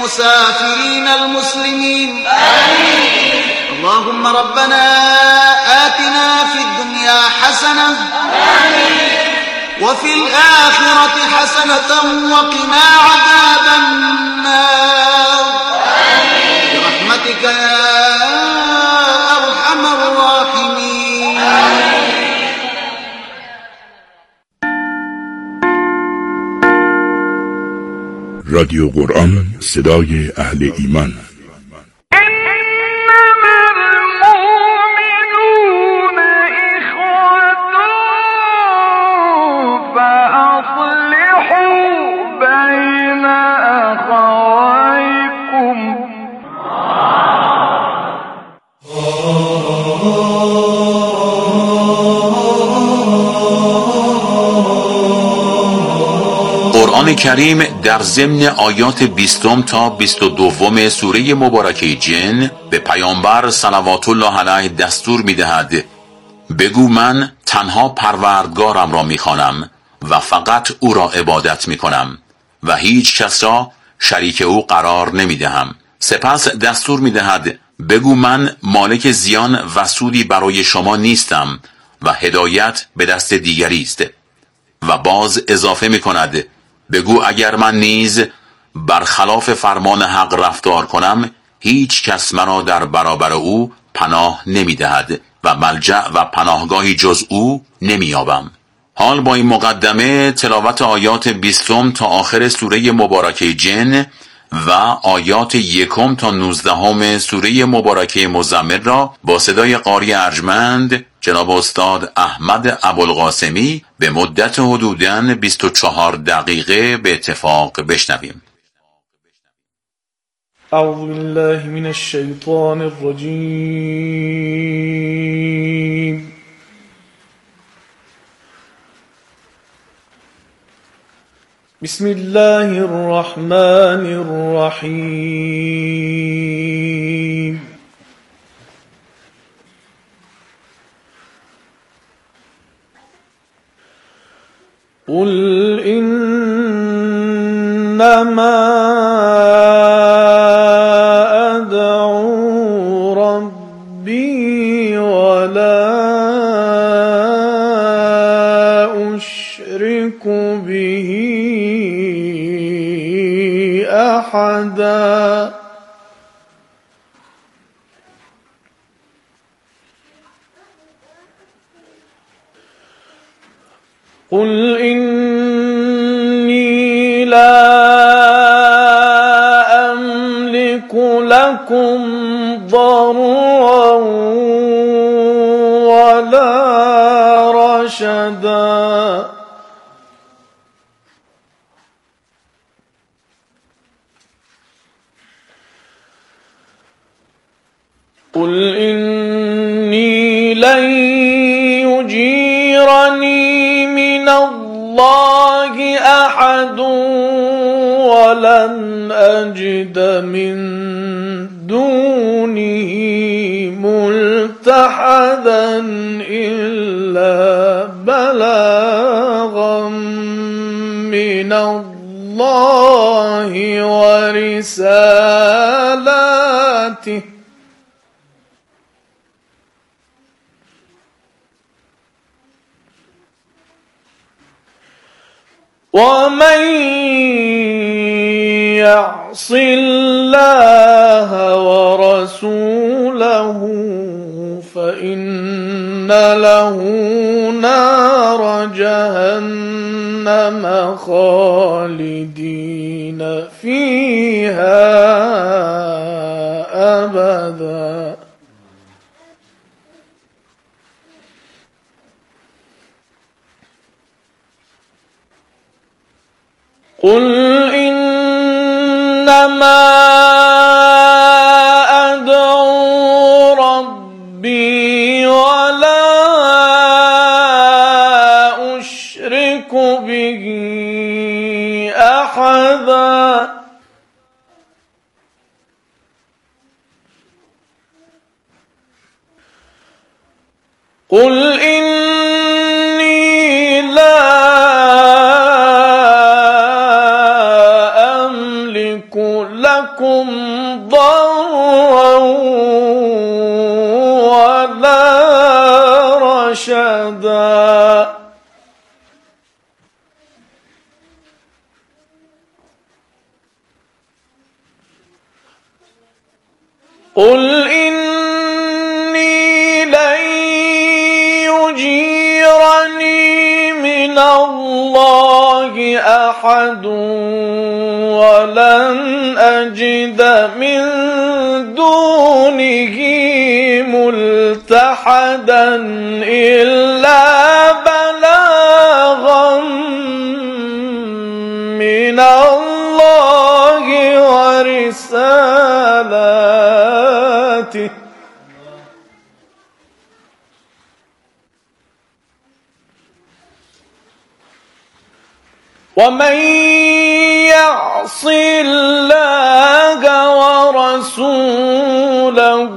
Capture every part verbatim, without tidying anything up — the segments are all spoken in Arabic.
المسافرين المسلمين آمين. اللهم ربنا آتنا في الدنيا حسنة آمين. وفي الآخرة حسنة وقنا عذاب النار آمين. برحمتك يا أرحم الراحمين آمين. رادیو قرآن، صدای اهل ایمان. قرآن کریم در ضمن آیات بیستم تا بیست و دوم سوره مبارکه جن به پیامبر صلوات الله علیه دستور می دهد بگو من تنها پروردگارم را می خوانم و فقط او را عبادت می کنم و هیچ کس را شریک او قرار نمی دهم. سپس دستور می دهد بگو من مالک زیان و سودی برای شما نیستم و هدایت به دست دیگری است. و باز اضافه می کند بگو اگر من نیز برخلاف فرمان حق رفتار کنم هیچ کس مرا در برابر او پناه نمی دهد و ملجأ و پناهگاهی جز او نمی یابم. حال با این مقدمه تلاوت آیات بیستم تا آخر سوره مبارکه جن و آیات یکم تا نوزدهم سوره مبارکه مزمل را با صدای قاری ارجمند جناب استاد احمد ابوالقاسمی به مدت حدوداً بیست و چهار دقیقه به اتفاق بشنویم. اعوذ بالله من الشیطان الرجیم. بسم الله الرحمن الرحیم. قل إنما أدعو ربي ولا أشرك به أحدا. قل إني لا أملك لكم ضرا ولا رشدا. قل إني لن يجيرني من الله أحد ولن أجد من دونه ملتحدا إلا بلاغا من الله ورسالاته ومن يعص الله ورسوله فإن له نار جهنم خالدين فيها أبدا. قل إنما أدعو ربي ولا أشرك به أحدا. قل إني لا أملك لكم من الله أحد ولن أجد من دونه ملتحدا إلا بلاغا من الله ورسالاته ومن يعص الله ورسوله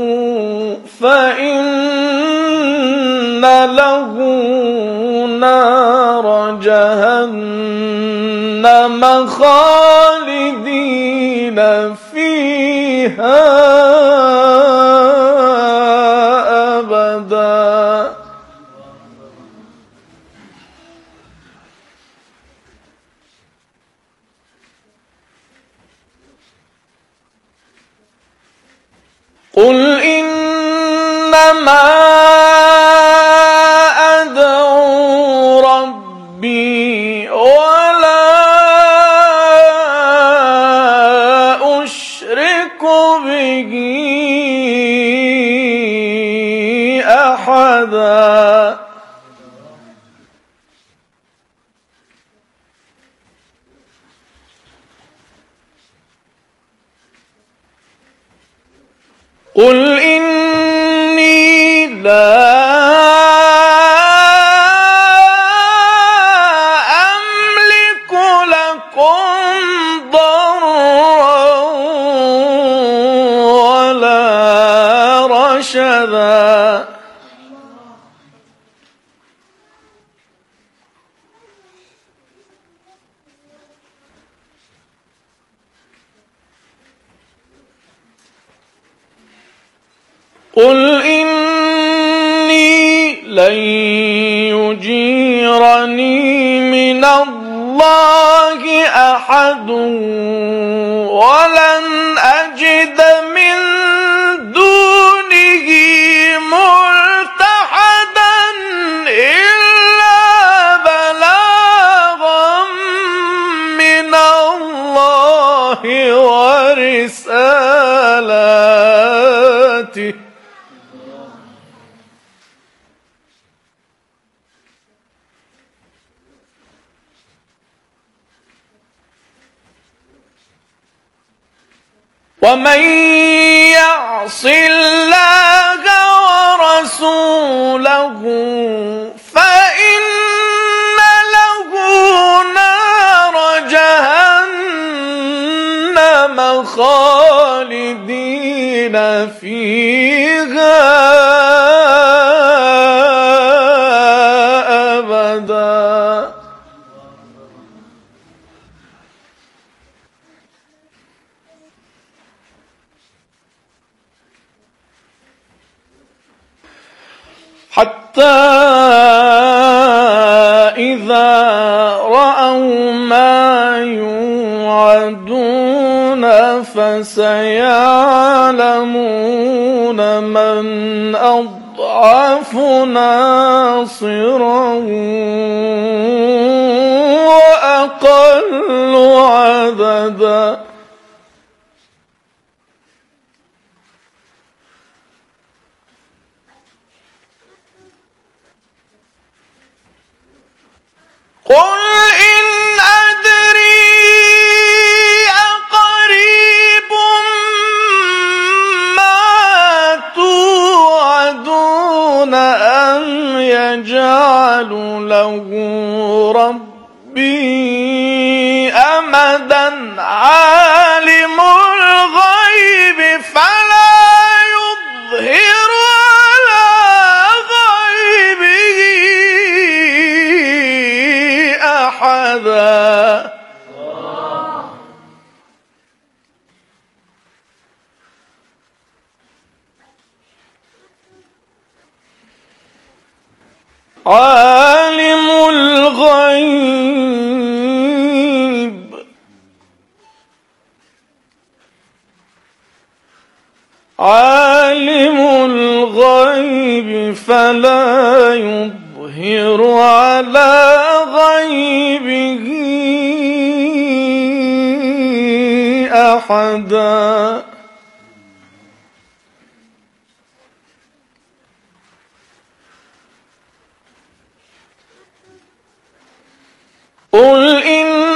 فإن له نار جهنم خالدين فيها أبدا. قل إنما أدعو ربي ولا أشرك به أحدا. قل إني لا أملك لكم ضرا ولا رشدا. قل إني لن يجيرني من الله أحد ولن أجد من دونه ملتحدا إلا بلاغا من الله ورسالاته ومن يعص الله ورسوله فإن له نار جهنم خالدين فيها أبدا. حتى إذا رأوا ما يوعدون فسيعلمون من أضعف ناصرا وأقل عددا. قل إن أدري أقريب ما توعدون أم يجعل له ربي أمدا. عالم الغيب فلا يظهر على غيبه أحدا. عالم الغيب عالم الغيب فلا يظهر يظهر على غيبه أحدا. قل إن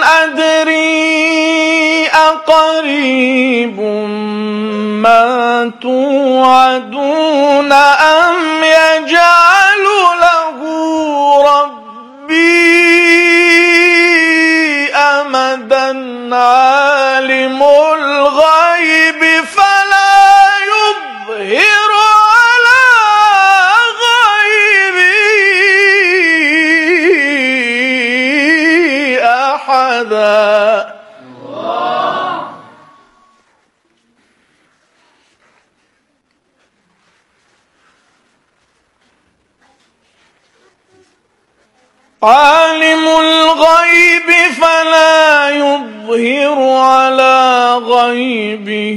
أدري أقريب ما توعدون أم يجعل له ربي أمدا عالم الغيب فلا يظهر على غيبه أحدا. عالم الغيب فلا يظهر على غيبه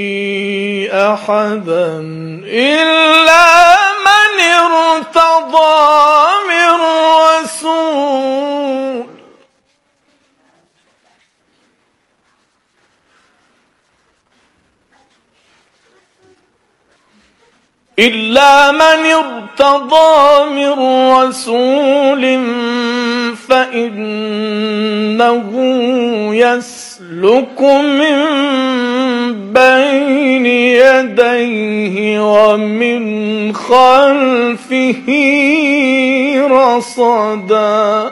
أحدا إلا من ارتضى من رسول. إلا من ارتضى من رسول فإنه يسلك من بين يديه ومن خلفه رصدا.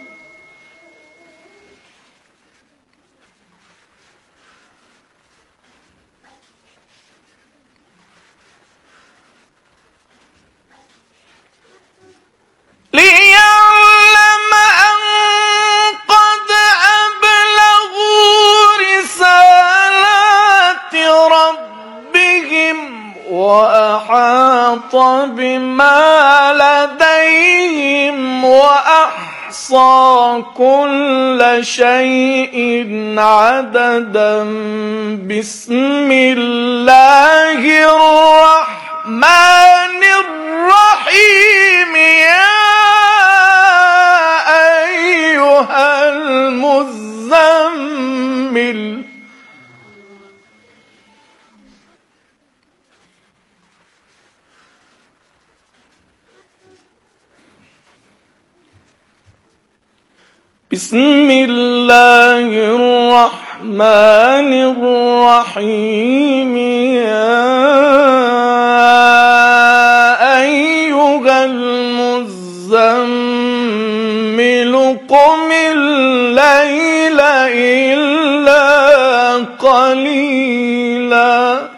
ليعلم أن قد أبلغوا رسالات ربهم وأحاط بما لديهم وأحصى كل شيء عددا. بسم الله الرحمن الرحيم. يا أيها المزمل بسم الله الرحمن الرحيم. يا أيها المزمل قم الليل إلا قليلا.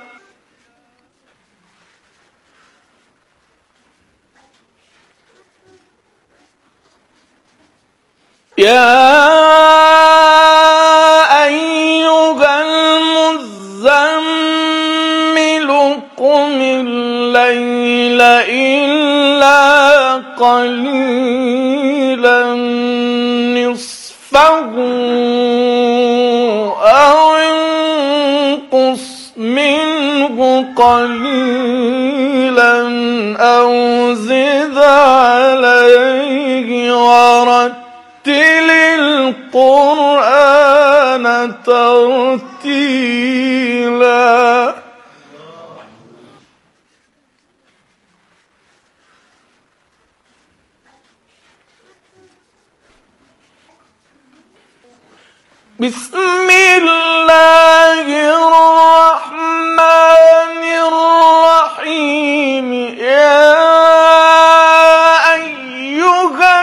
يا أيها المزمل قم الليل إلا قليلا نصفه أو انقص منه قليلا أو زد عليه ورتل القرآن ترتيلا. بسم الله الرحمن الرحيم. يا أيها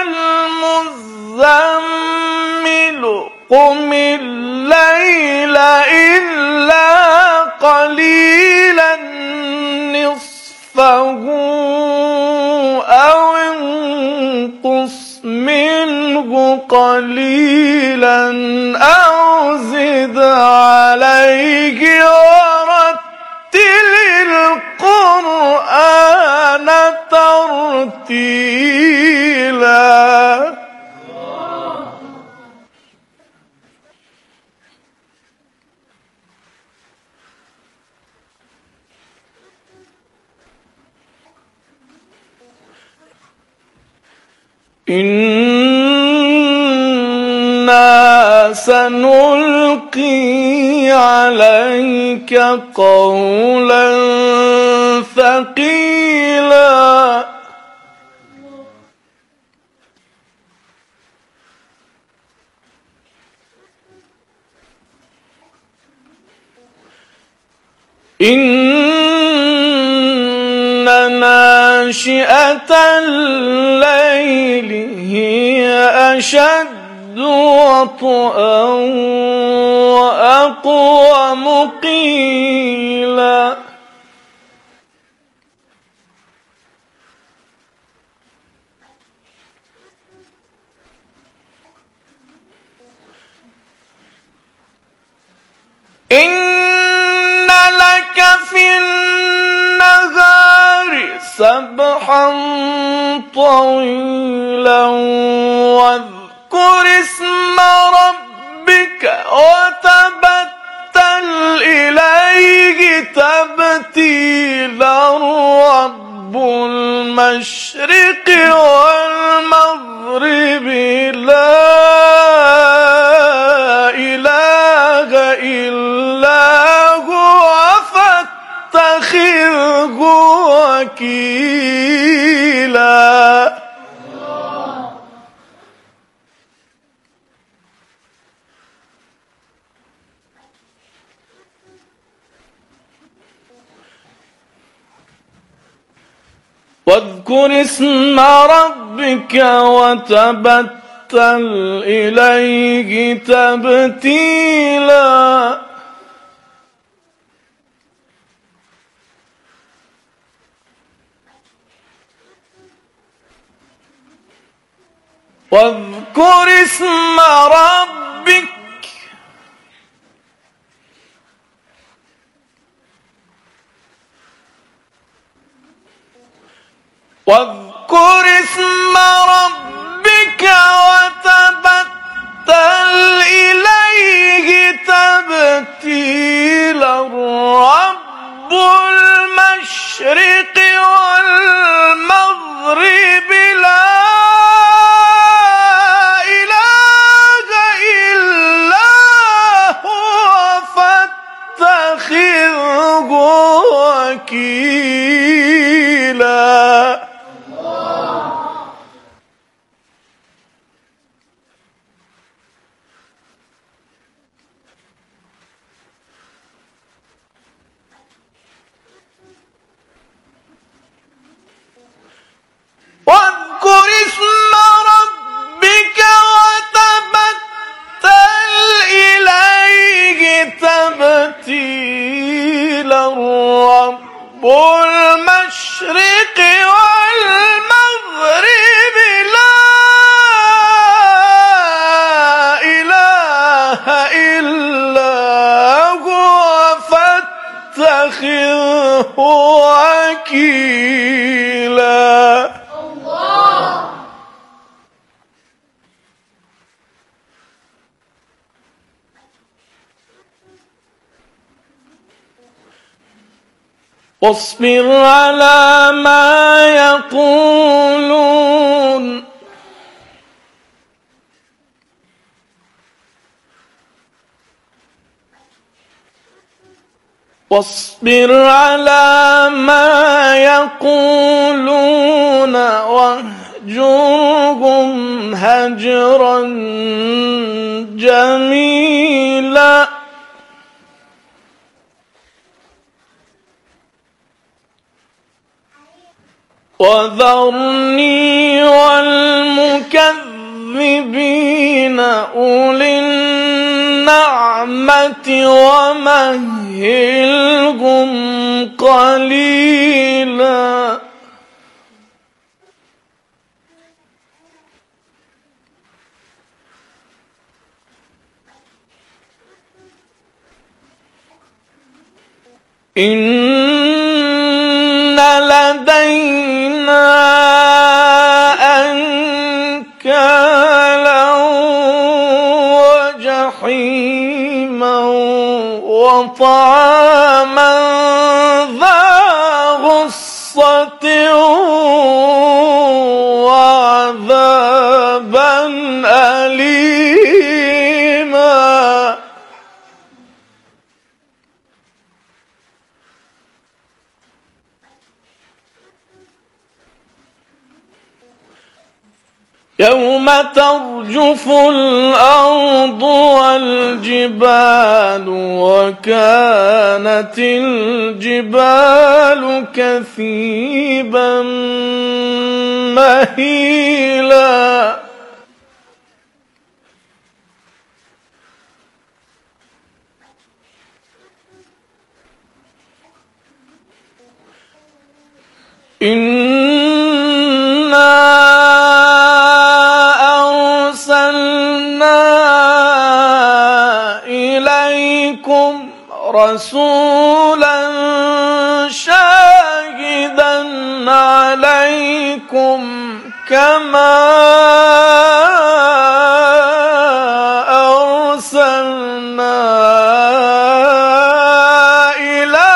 المزمل قم الليل إلا قليلا نصفه أو انقص منه قليلا أو زد عليه ورتل القرآن ترتيلا. إنا سنلقي عليك قولا ثقيلا إن ناشئة الليل هي أشد وطئا وأقوم قيلا إن لك في النهار سبحا طويلا واذكر اسم ربك وتبتل إليه تبتيلا رب المشرق والمغرب لا إله إلا هو فاتخذه وكيلا واذكر اسم ربك وتبتل إليه تبتيلا واذكر اسم ربك واذكر اسم ربك وتبتل إليه تبتيلا رب المشرق والمغرب لا إله إلا هو فاتخذه وكيلا واذكر اسم ربك وتبتل إليه تبتيلا رب المشرق والمغرب لا إله إلا هو فاتخذه وكيلا واصبر على ما يقولون واصبر على ما يقولون واهجرهم هجرا جميلا وذرني والمكذبين أولي النعمة ومهلهم قليلا إن لدينا أنكالا وجحيما وطعاما ذا غصة وعذابا يوم ترجف الأرض والجبال وكانت الجبال كثيبا مهيلا إنا أرسلنا إليكم رسولا شاهدا عليكم كما أرسلنا إلى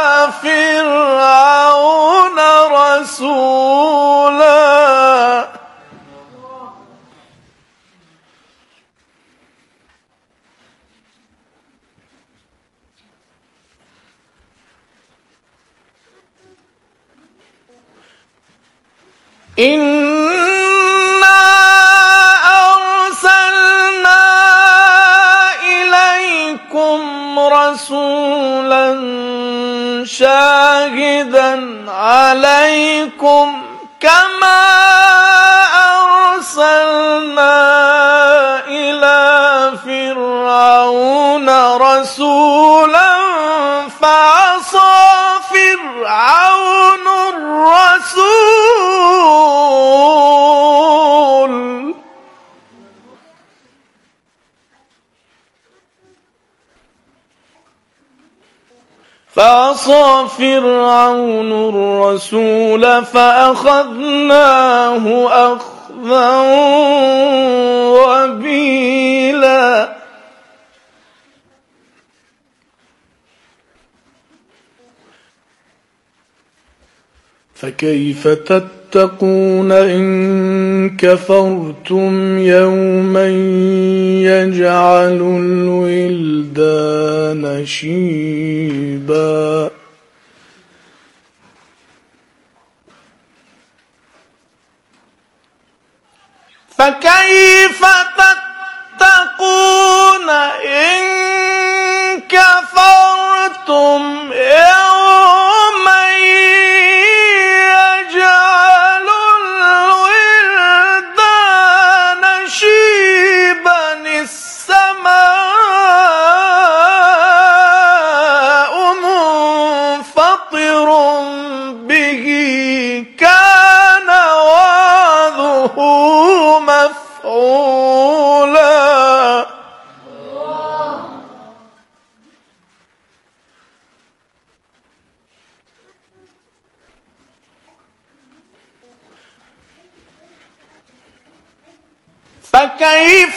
فرعون رسولا إنا أرسلنا إليكم رسولا شاهدا عليكم كما أرسلنا إلى فرعون رسولا فعصى فرعون الرسول فعصى فرعون الرسول فأخذناه أخذا وبيلا فكيف تتقون إن كفرتم يوما يجعل الولدان شيبا فكيف تتقون إن كفرتم يوما يجعل الولدان شيبا السماء منفطر به كان وعده مفعولا فكيف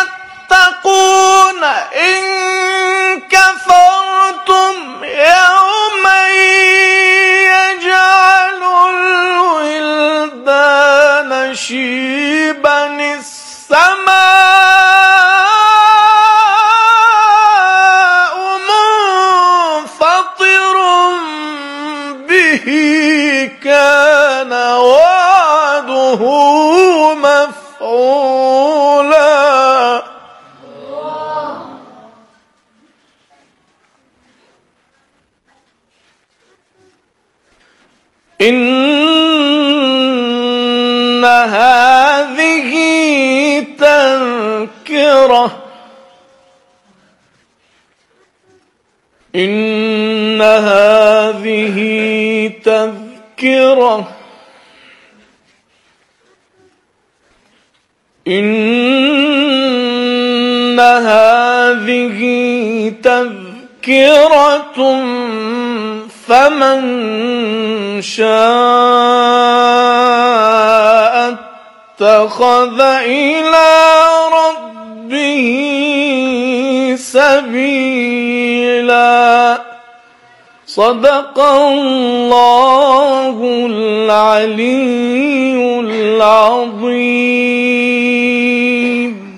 تتقون إن كفرتم يوما يجعل الولدان شيبا السماء منفطر به كان وعده مفعولا إن هذه تذكرة إن هذه تذكرة إن هذه تذكرة فمن شاء اتخذ إلى ربه سبيلا صدق الله العلي العظيم.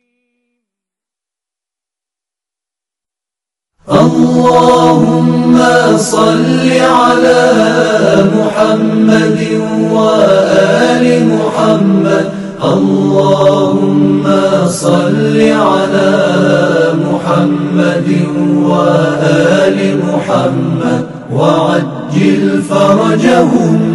اللهم صل على محمد وآل محمد اللهم صل على محمد وآل محمد وعجل فرجهم.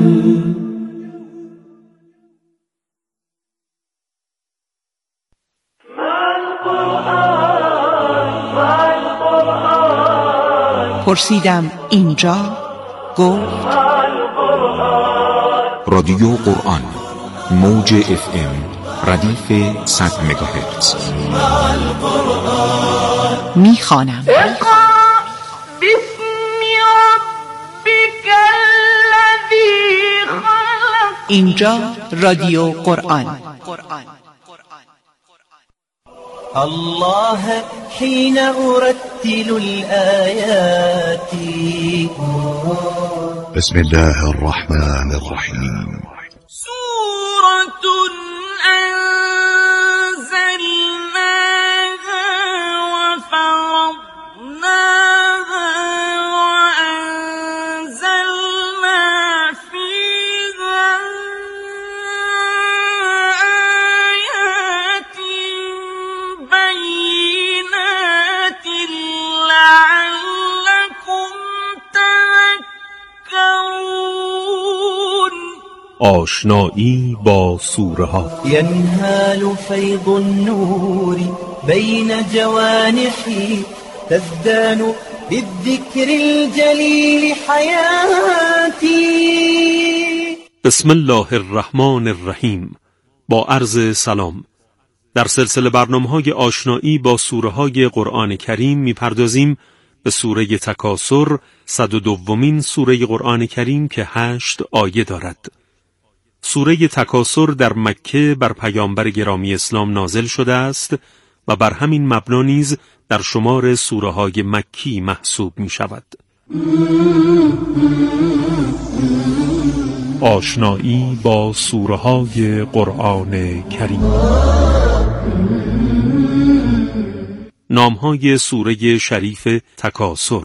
پرسیدم اینجا، گفت رادیو قرآن، موج اف ام، ردیف صد مگاهرتز. میخوانم. اینجا رادیو قرآن. الله حين أرتل الآيات. بسم الله الرحمن الرحيم. سورة أنزلناها وفرضناها وأنزلنا فيها آيات بينات لعلكم تذكرون. آشنایی با سوره ها. ينهال فيض النور بين جوانحي تزدان بالذكر الجليل حياتي. بسم الله الرحمن الرحیم. با عرض سلام. در سلسله برنامه‌های آشنایی با سوره‌های قرآن کریم می‌پردازیم به سوره تکاثر، صد و دومین سوره قرآن کریم که هشت آیه دارد. سوره تکاثر در مکه بر پیامبر گرامی اسلام نازل شده است و بر همین مبنا نیز در شمار سوره‌های مکی محسوب می‌شود. آشنایی با سوره‌های قرآن کریم. نام‌های سوره شریف تکاثر.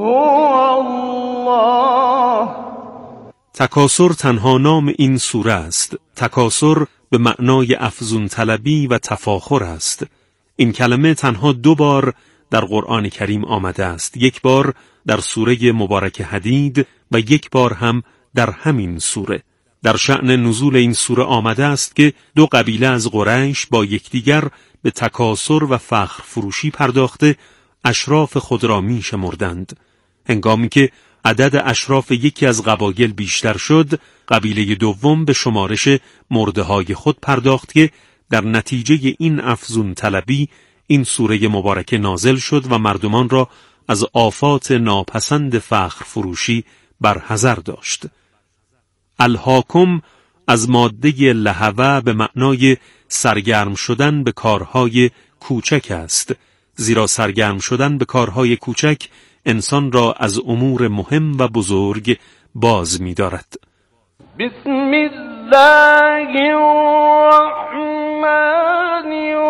تکاثر تنها نام این سوره است. تکاثر به معنای افزون طلبی و تفاخر است. این کلمه تنها دو بار در قرآن کریم آمده است. یک بار در سوره مبارک حدید و یک بار هم در همین سوره. در شأن نزول این سوره آمده است که دو قبیله از قریش با یکدیگر به تکاثر و فخر فروشی پرداخته اشراف خود را می شمردند. هنگامی که عدد اشراف یکی از قبایل بیشتر شد، قبیله دوم به شمارش مرده های خود پرداخت که در نتیجه این افزون طلبی این سوره مبارکه نازل شد و مردمان را از آفات ناپسند فخر فروشی برحذر داشت. الهاکم از ماده لهوه به معنای سرگرم شدن به کارهای کوچک است، زیرا سرگرم شدن به کارهای کوچک انسان را از امور مهم و بزرگ باز می دارد. بسم الله الرحمن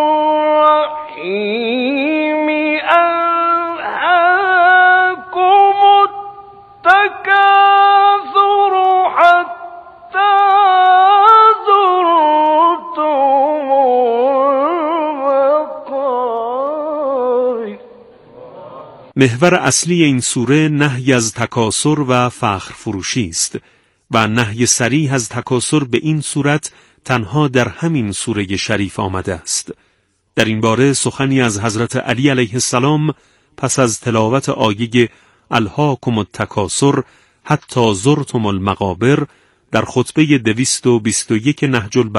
الرحیم. ألهاكم التکاثر حتی زرتم المقابر. محور اصلی این سوره نهی از تکاثر و فخر فروشی است و نهی صریح از تکاثر به این صورت تنها در همین سوره شریف آمده است. در این باره سخنی از حضرت علی علیه السلام پس از تلاوت آیه الهاکم التکاثر حتی زرتم المقابر در خطبه دویست و بیست و یک نهج البلاغه